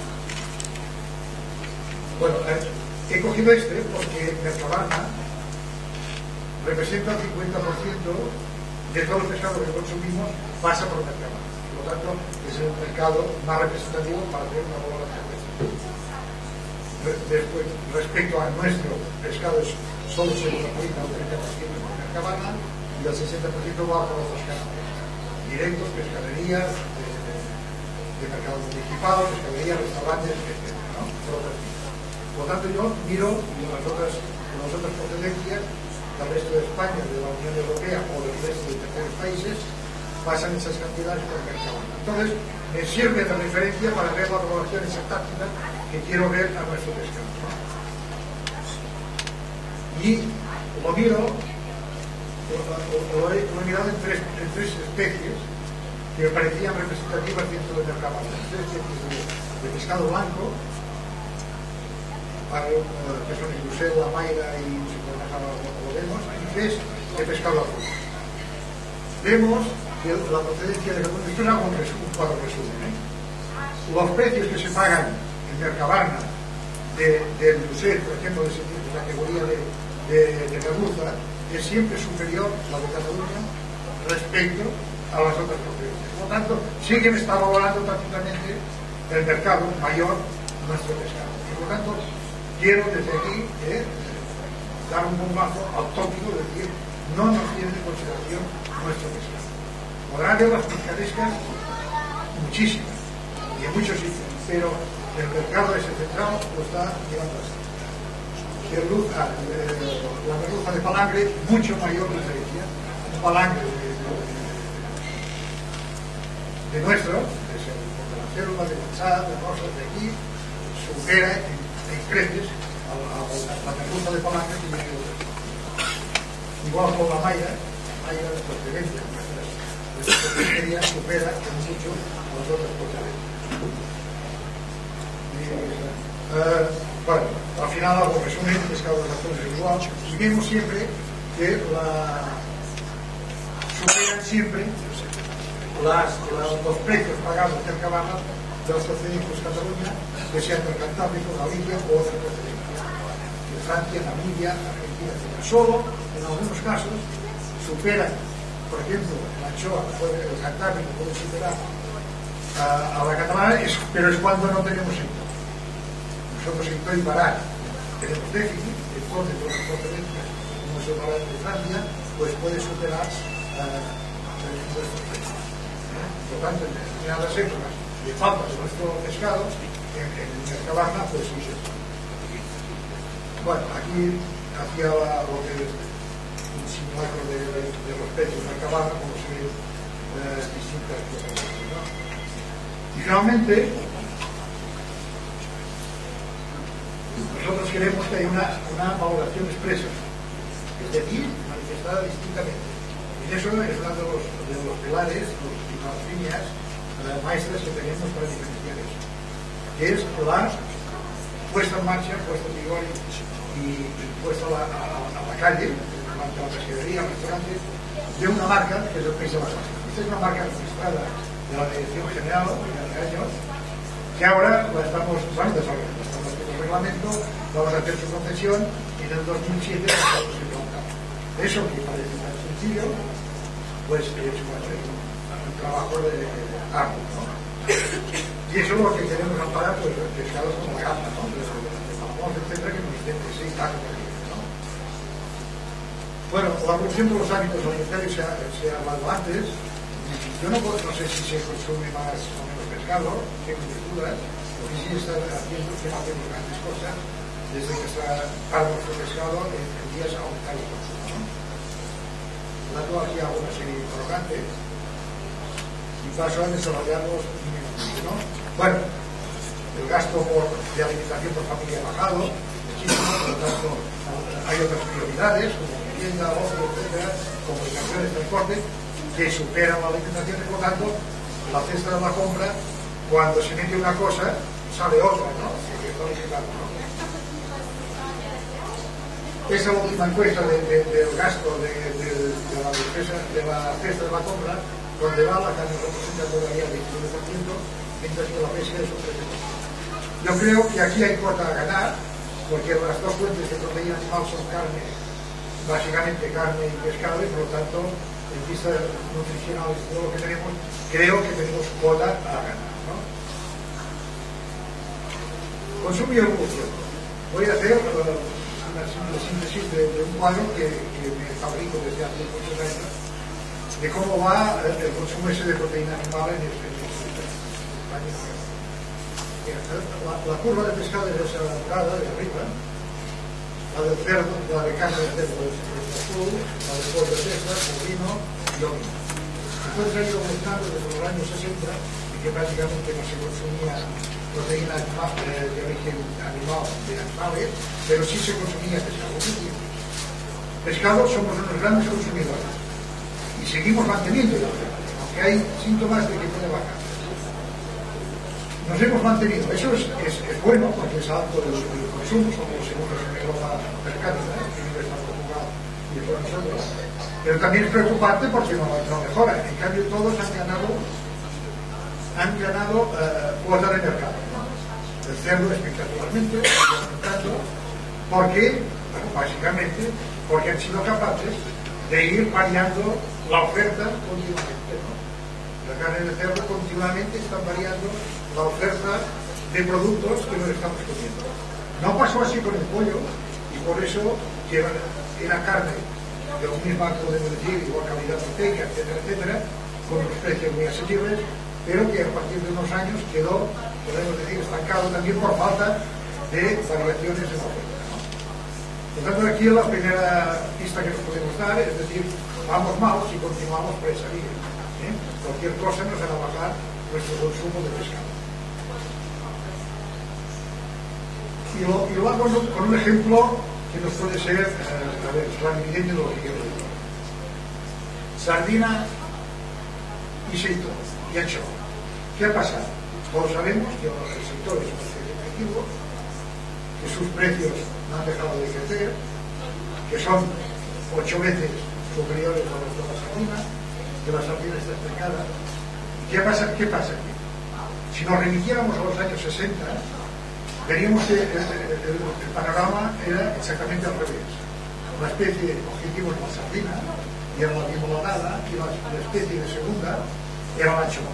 Bueno, eh, he cogido este porque Mercabarna representa el cincuenta por ciento de todo el pescado que consumimos, pasa por Mercabarna. Por lo tanto, es el mercado más representativo para hacer una valoración de esto. Después, respecto a nuestro pescado, solo se monopoliza el treinta por ciento por Mercabarna y el sesenta por ciento va por otros canales directos, pescaderías, de, de, de mercado municipal, pescaderías, restaurantes, etcétera, ¿no? Por otras vías. Por lo tanto, yo miro las otras, las otras procedencias del resto de España, de la Unión Europea o del resto de terceros países, pasan esas cantidades por Mercabarna. Entonces, me sirve de referencia para ver la valoración exacta que quiero ver a nuestro pescado, ¿no? Y lo miro, lo, lo, he, lo he mirado en tres, en tres especies que me parecían representativas dentro de Mercabarna. Tres especies de, de pescado blanco, para, uh, que son el Lucel, la Mayra y no sé cómo lo vemos, y tres de pescado azul. Vemos que la procedencia de Cataluña, esto es algo un, resumen, un cuadro resumen, ¿eh? Los precios que se pagan en Mercabarna de, del Lucel, por ejemplo, de, de la categoría de, de, de merluza, es siempre superior a la de Cataluña respecto a las otras procedencias. Por lo tanto, sí que me está valorando prácticamente el mercado mayor nuestro pescado. Y por lo tanto, quiero desde aquí eh, dar un bombazo al tópico de decir, no nos tiene en consideración nuestro pescado. Podrán haber las pescarescas muchísimas y en muchos sitios, pero el mercado ese central lo está llevando así. Merluza, eh, la merluza de palangre, mucho mayor diferencia. Un palangre de, de, de nuestro, es el de la célula, de Manzat, de Rosas, de aquí, supera en, en creces a, a, a la merluza de palangre que viene de otro. Igual con la Mayra, la Mayra de procedencia, nuestra procedencia supera en mucho a las otras procedencias. Uh, bueno, al final hago resumen, pescado de razones igual, y vemos siempre que la, superan siempre las, las, los precios pagados en Mercabarna de los procedencias de Cataluña, que sean del Cantábrico, Galicia o otras procedencias de Francia, Namibia, Argentina, etcétera. Solo en algunos casos superan, por ejemplo, la anchoa, el Cantábrico puede superar a, a la catalana, es, pero es cuando no tenemos sector. Nosotros en Toy Barat tenemos déficit, entonces todas las procedencias, como es el Barat de Francia, pues puede superar uh, nuestros precios. ¿Eh? Por tanto, en determinadas épocas de falta de nuestro pescado, en, en Mercabarna, pues sí se está. Bueno, aquí hacía lo que es un simulacro de, de, de los precios de Mercabarna, como se ven uh, distintas procedencias, ¿no? Y finalmente, nosotros queremos que haya una, una valoración expresa, es decir, manifestada distintamente. Y eso es uno de los, de los pilares, los, las líneas eh, maestras que tenemos para diferenciar eso, que es la puesta en marcha, puesta en vigor y, y puesta a la, a, a la calle, ante la pesquería, el restaurante, de una marca que es el Peix de la Costa. Esta es una marca registrada de la Dirección General de años, que ahora la estamos, bueno, desarrollando, estamos haciendo el reglamento, vamos a hacer su concesión y en el dos mil siete estamos implantando. Eso que parece tan sencillo, pues es bueno, un trabajo de arduo, ¿no? Y eso es lo que queremos amparar, pues pescados como la gamba, ¿no? De Palamos, etcétera, que nos den seis tacos de vida, ¿no? Bueno, la evolución de los hábitos alimentarios se ha, se ha hablado antes. Yo no, puedo, no sé si se consume más o menos pescado, tengo mis dudas. Lo que sí está haciendo es que no hacemos grandes cosas de desde que está para nuestro pescado en, en días a aumentar el consumo, ¿no? Por tanto, aquí hago una serie de interrogantes y paso a desarrollarlos mínimamente, ¿no? Bueno, el gasto por, de alimentación por familia ha bajado muchísimo, por lo tanto hay otras prioridades como vivienda, ocio, etcétera, comunicaciones, transporte, que superan la alimentación y por lo tanto la cesta de la compra, cuando se mete una cosa sale otra, ¿no? Que está vigilando, ¿no? Esa última encuesta de, de, del gasto de, de, de, la defensa, de la cesta de la compra, donde va la carne representa todavía el veintinueve por ciento, mientras que la pesca es un trece por ciento. Yo creo que aquí hay cuota a ganar, porque las dos fuentes de proteína animal son carne, básicamente carne y pescado, y por lo tanto, en vista nutricional y todo lo que tenemos, creo que tenemos cuota a ganar, ¿no? Consumo y evolución. Voy a hacer uh, una simple síntesis de, de un cuadro que, que me fabrico desde hace muchos años, de cómo va el, el consumo ese de proteína animal en este país. La, la curva de pescado es esa entrada de arriba, la del cerdo, la de carne de cerdo es azul, la de pollo es esta, bovino y ovino. Entonces ha ido aumentando desde los años sesenta y que prácticamente no se consumía proteína animal, eh, de origen animal de animales, pero sí se consumía pescado. Pescado somos unos grandes consumidores y seguimos manteniendo, aunque hay síntomas de que puede bajar. Nos hemos mantenido, eso es, es, es bueno porque es alto el, el consumo, somos los segundos en Europa per cápita, el primero está Portugal y después nosotros, pero también es preocupante porque no, no mejora, en cambio todos han ganado han ganado uh, cuota de mercado, ¿no? El cerdo espectacularmente, aumentando, porque, bueno, básicamente, porque han sido capaces de ir variando la oferta continuamente, ¿no? La carne de cerdo continuamente están variando la oferta de productos que nos estamos comiendo. No pasó así con el pollo y por eso que era carne de lo mismo, podemos decir, igual calidad proteica, etcétera, etcétera, con unos precios muy asequibles, pero que a partir de unos años quedó, podemos decir, estancado también por falta de variaciones en la oferta, ¿no? Por tanto, aquí la primera pista que nos podemos dar es decir, vamos mal si continuamos por esa vía, ¿eh? Cualquier cosa nos hará bajar nuestro consumo de pescado. Y lo, y lo hago con un ejemplo que nos puede ser, eh, a ver, clarividente de lo que quiero decir. Sardina y seitón y anchoa. ¿Qué ha pasado? Todos sabemos que el sector es un sector objetivo, que sus precios no han dejado de crecer, que son ocho veces superiores a los de la sardina, que la sardina está estancada. ¿Qué pasa? ¿Qué pasa aquí? Si nos remitiéramos a los años sesenta, veríamos que el, el, el panorama era exactamente al revés. La especie objetivo es la sardina, y era la bimolonada, y la, la especie de segunda era la anchoa.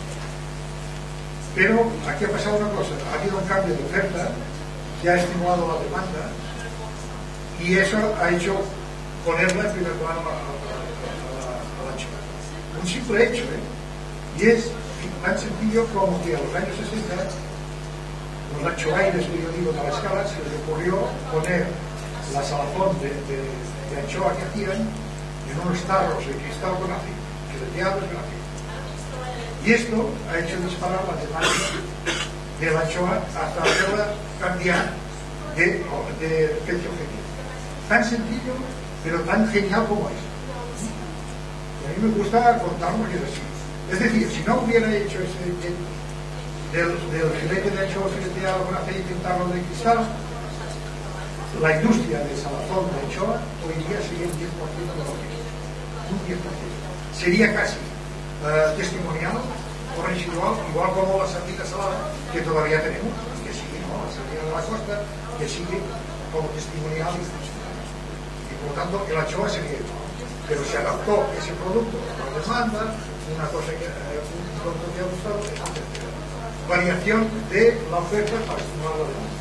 Pero aquí ha pasado una cosa, ha habido un cambio de oferta que ha estimulado la demanda y eso ha hecho ponerla en primer plano a, a, a, a la anchoa. Un simple hecho, ¿eh? Y es tan sencillo como que a los años sesenta los anchoaires que yo digo de la escala se les ocurrió poner la salazón de, de, de anchoa que hacían en unos tarros de cristal con aceite, que les llevaban con aceite. Y esto ha hecho disparar la demanda de la anchoa hasta hacerla cambiar de, de especie objetivo. Tan sencillo, pero tan genial como es. Y a mí me gusta contarlo que es así. Es decir, si no hubiera hecho ese invento del, del filete de anchoa fileteado con aceite y un tarro de cristal, la industria de salazón de anchoa hoy día sería un diez por ciento de lo que es. Un diez por ciento. Sería casi Uh, testimonial o residual, igual como la sardina salada que todavía tenemos, que sigue, ¿no? La sardina de la costa, que sigue como testimonial y funcional. Y por lo tanto, el anchoa sería igual. Pero se adaptó ese producto a la demanda, una cosa que, eh, un producto que ha gustado, etcétera. Variación de la oferta para estimular la demanda.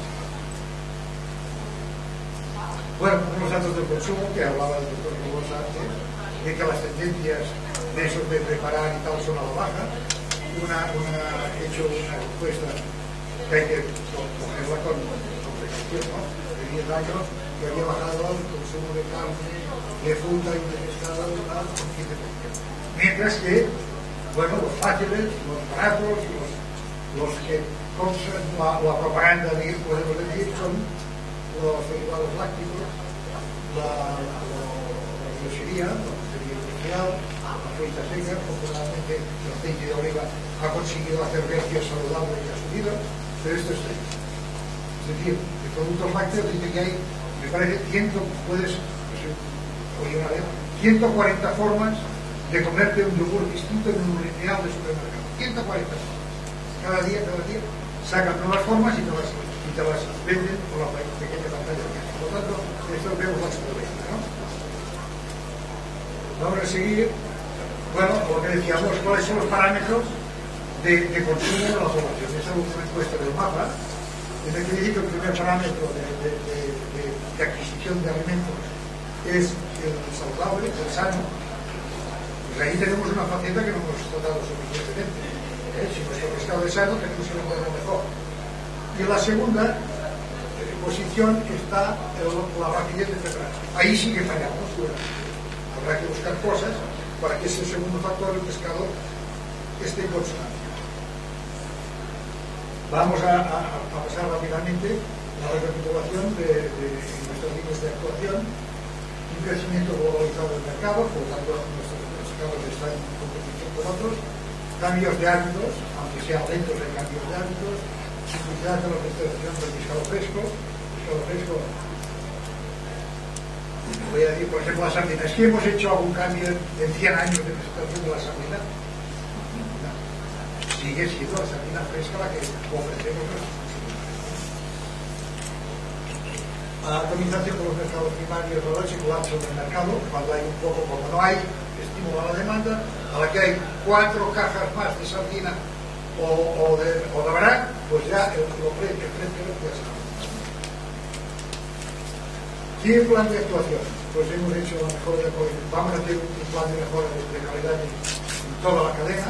Bueno, unos datos del consumo que hablaba el doctor Rosa antes, de que las tendencias de esos de preparar y tal son a la baja. Una, una, he hecho una encuesta que hay que cogerla con, con precaución, ¿no? diez años que había bajado el consumo de carne, de fruta y de pescado al quince por ciento. Mientras que, bueno, los fáciles, los baratos, los, los que causan la, la propaganda, podemos decir, son los derivados lácticos, la, la, la, la grosería, la grosería industrial, la fruta seca. Afortunadamente el aceite de oliva ha conseguido hacer vertidos saludables y ha subido, pero esto es serio. Es decir, de productos lácteos dice que hay, me parece, cien, puedes, oye una vez, ciento cuarenta formas de comerte un yogur distinto en un lineal de supermercado. ciento cuarenta formas. Cada día, cada día, sacan nuevas formas y te las, y te las venden por la pequeña pantalla de casa. Por lo tanto, esto vemos la experiencia, ¿no? Vamos a seguir, bueno, lo que decíamos, cuáles son los parámetros de, de consumo de la población. Esa es una encuesta del mapa, en el que dice que el primer parámetro de, de, de, de, de adquisición de alimentos es el saludable, el sano. Pues ahí tenemos una faceta que no hemos tratado suficientemente. ¿Eh? Si nuestro pescado es sano, tenemos que venderlo mejor. Y en la segunda eh, posición está el, la rapidez de preparar. Ahí sí que fallamos. Bueno, habrá que buscar cosas para que ese segundo factor, el pescado, esté en consonancia. Vamos a, a, a pasar rápidamente a la recapitulación de, de, de nuestras líneas de actuación. Un crecimiento globalizado del mercado, por lo tanto nuestros pescados están en competición con otros. Cambios de hábitos, aunque sean lentos en cambios de hábitos. Simplicidad de la restauración del pescado fresco. Pescado fresco, voy a decir, por ejemplo, la sardina. ¿Es que hemos hecho algún cambio en cien años de presentación de la sardina? No. Sigue siendo la sardina fresca la que ofrecemos a los consumidores. Atomización de los mercados primarios, la leche, colapso del mercado, cuando hay un poco, como no hay estímulo a la demanda, a la que hay cuatro cajas más de sardina o, o de, o de barac, pues ya el, el precio ya está. ¿Qué plan de actuación? Pues hemos hecho la mejora de, vamos a hacer un plan de mejora de, de calidad en, en toda la cadena,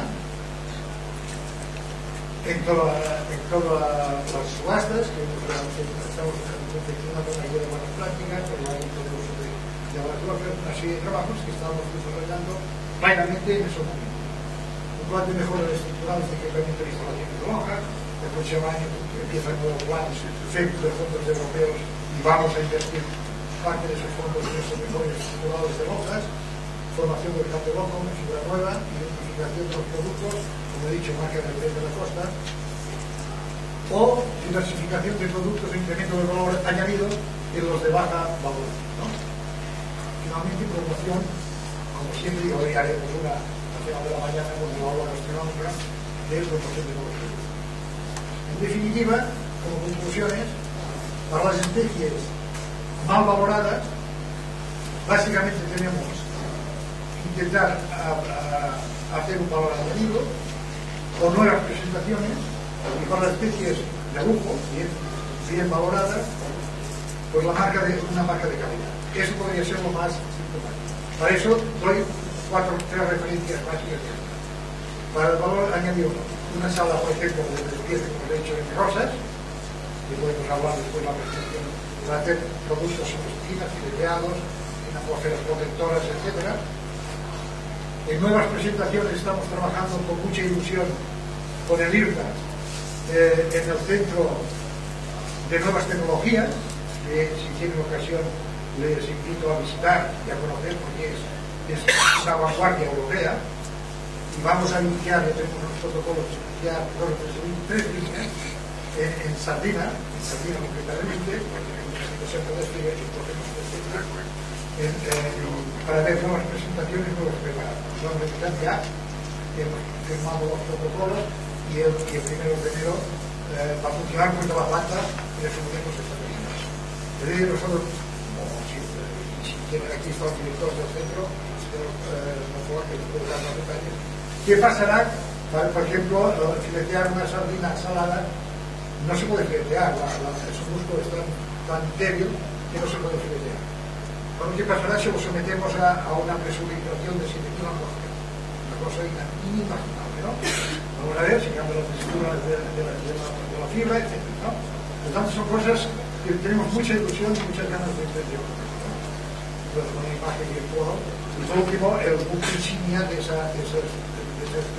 en todas en toda las subastas, que estamos confeccionando una guía de buenas prácticas, por el uso de, de las drogas, una serie de trabajos que estamos desarrollando plenamente en esos momentos. Un plan de mejora estructural de equipamiento de instalaciones de lonja. El próximo año empieza el nuevo plan de fondos europeos y vamos a invertir parte de esos fondos en esos mejores estructurales de lonjas. Formación del campo loco, una fibra nueva, identificación de los productos, como he dicho, marca de de la costa, o diversificación de productos e incremento de valor añadido en los de baja valor, ¿no? Finalmente, promoción, como siempre digo, hoy haremos una a final de la mañana con la aula gastronómica de promoción de nuevos productos. En definitiva, como conclusiones, para las especies mal valoradas, básicamente tenemos intentar a, a hacer un valor añadido con nuevas presentaciones, y con las especies de lujo bien, bien valoradas, pues la marca de, una marca de calidad. Eso podría ser lo más simpático. Para eso doy cuatro, tres referencias básicas. Para el valor añadido, una sala, por ejemplo, de despiece, como he dicho, en rosas, que podemos hablar después de la presentación, para hacer productos en espinas, fileteados, en atmósferas protectoras, etcétera. En nuevas presentaciones estamos trabajando con mucha ilusión con el I R C A eh, en el Centro de Nuevas Tecnologías, que si tienen ocasión les invito a visitar y a conocer, porque es, es una vanguardia europea, y vamos a iniciar, ya tenemos unos protocolos de iniciar dos, tres, tres líneas en, en Sardina, en Sardina concretamente, porque necesito ser pedestre y podemos En, eh, para ver nuevas presentaciones, nuevos preparados. Vamos a empezar ya, hemos firmado los protocolos y el, y el primero de enero eh, va a funcionar con toda la planta y les subiremos esta persona. Es decir, nosotros, como si, si tienen aquí están los directores del centro, eh, mejor que les puedo dar más detalles. ¿Qué pasará? Para, por ejemplo, filetear una sardina salada no se puede filetear, la, la, su músculo es tan, tan débil que no se puede filetear. ¿Qué pasará si lo sometemos a, a una presurización de siete mil atmósferas? Una cosa inimaginable, ¿no? Vamos a ver si cambia la textura de, de, la, de, la, de la fibra, etcétera, ¿no? Por tanto, son cosas que tenemos mucha ilusión y muchas ganas de emprender con una imagen virtual y por último el buque insignia de, esa, de, esas, de esas